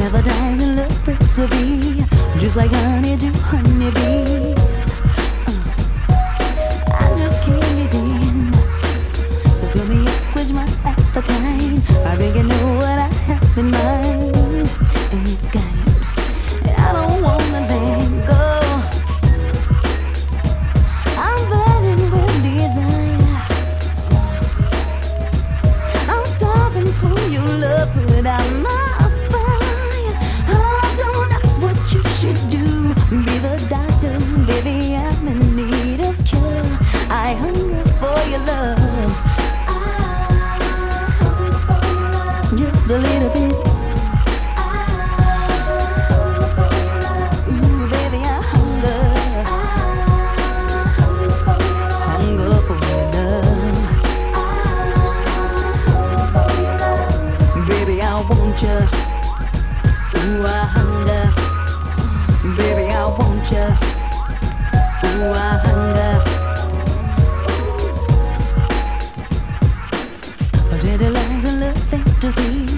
never dies in love recipe, just like honey to honeybees. I just can't give in, so fill me up with my appetite. I think you know what I have in mind, and you got it, and I don't wanna let go. I'm burning with desire, I'm starving for your love, put out my fire. Oh, don't ask what you should do, be the doctor, baby, I'm in need of cure. I hunger for your love, just a little bit. Ooh, baby, I hunger for your love. Baby, I want you. Ooh, I hunger. Baby, I want you. Ooh, I hunger. A dead lies a love fantasy,